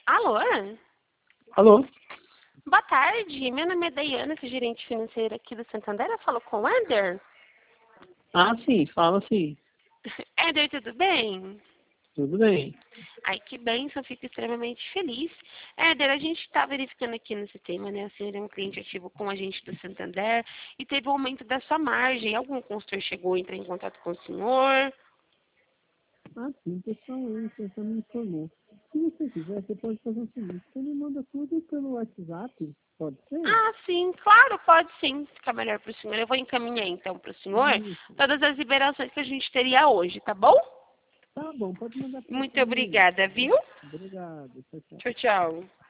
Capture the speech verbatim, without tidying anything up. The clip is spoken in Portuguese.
Alô? Alô? Boa tarde, meu nome é Daiana, sou gerente financeira aqui do Santander. Eu falo com o Éder. Ah, sim, fala sim. Éder, tudo bem? Tudo bem. Ai, que bênção, fico extremamente feliz. Éder, a gente está verificando aqui no sistema, né? O senhor é um cliente ativo com a gente do Santander e teve um aumento da sua margem. Algum consultor chegou a entrar em contato com o senhor? Ah, sim, pessoal, aí, você me informou. Se você quiser, você pode fazer o seguinte, você me manda tudo pelo WhatsApp, pode ser? Ah, sim, claro, pode sim. Fica melhor para o senhor. Eu vou encaminhar então para o senhor Isso. todas as liberações que a gente teria hoje, tá bom? Tá bom, pode mandar para esse Muito número aí. obrigada, viu? Obrigado, tchau, tchau. Tchau, tchau.